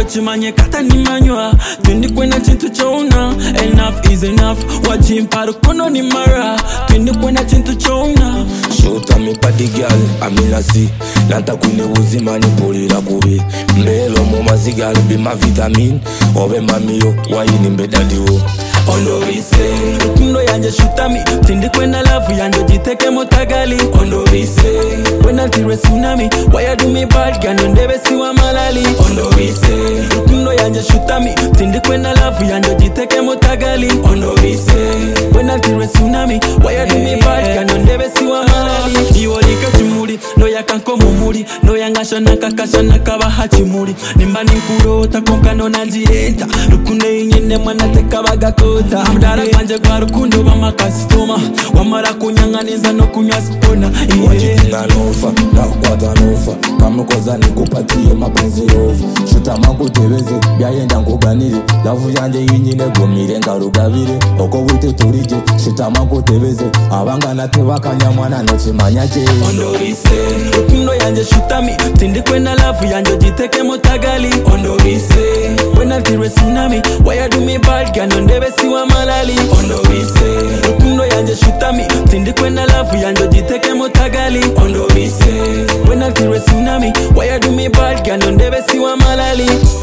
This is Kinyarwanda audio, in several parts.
chimanye kata ni manywa twindi kwena chintu chona enough is enough wajimparo kono ni mara twindi kwena chintu chona shota mi padi girl aminasi nanta kune uzima ni polira kubi mbelo mu mazigal be ma vitamin obe mamiyo wayini mbedadiwo ondo vise rukundo yanje shutami twindi kwena love yanje jiteke motagali ondo vise when tire tsunami why you do me bad girl ndebe siwa malali ondo vise rukundo yanje shutami twindi kwena love yanje jiteke motagali ondo vise when tire tsunami why you do me bad girl ndebe siwa malali iwolika chimuli no yakanko mumuli no yangasha nakakasha nakaba hachimuli nimba ninkurota konkano nanjienta rukundo yinyene mwana tekabaga kota amdara kanje kwa rukundo bamakasitoma wamara kunyanganiza no kunywa spona wajitinga nofa na kwata nofa kamukoza nikupatie mapenzi yovu shuta mangu tebeze byayenda nguganire lavu yanje yinyine gomire ngarugabire oko wite turije shuta mangu tebeze abangana tebakanya mwana nochimanyaje ondo vise rukundo yanje shutami tindi kwena lavu yanje jiteke motagali ondo vise when tire tsunami why you do me bad girl ndebe siwa malali ondo vise rukundo yanje shutami tindi kwena lavu yanje jiteke motagali ondo vise when tire tsunami why you do me bad girl ndebe siwa malali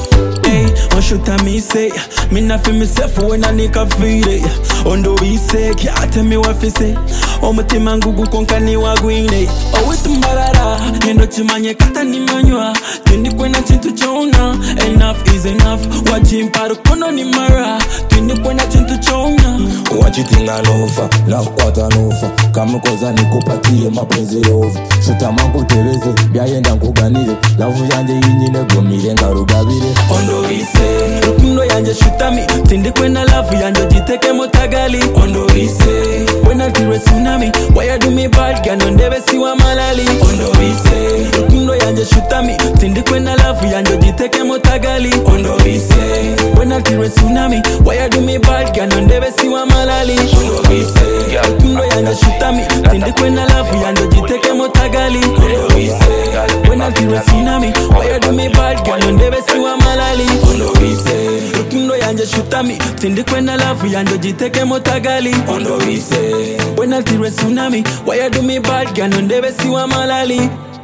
hey on shuta me say me na feel myself when I nika feel it ondo vise kyate me wa fise omutima ngugu konkani wagwine owitumbarara endo chimanye kata ni manywa twindi kwena chintu chona enough is enough wajimparo kono ni mara twindi kwena chintu chona wachitinga nofa na kwata nofa kamukoza nikupatie mapenzi yovu shuta mangu tebeze byayenda nguganire lavu yanje yinyine gomire ngarugabire ondo vise rukundo yanje shutami tindi kwena lavu yanje jiteke motagali ondo vise when tire tsunami why you do me bad girl ndebe siwa malali ondo vise rukundo yanje shutami tindi kwena lavu yanje jiteke motagali ondo vise when tire tsunami why you do me bad girl ndebe siwa malali ondo vise rukundo yanje shutami tindi kwena lavu yanje jiteke motagali ondo vise when tire tsunami why you do me bad girl ndebe siwa malali ondo vise rukundo yanje shutami tindi kwena lavu yanje jiteke motagali ondo vise when tire tsunami why you do me bad girl ndebe siwa malali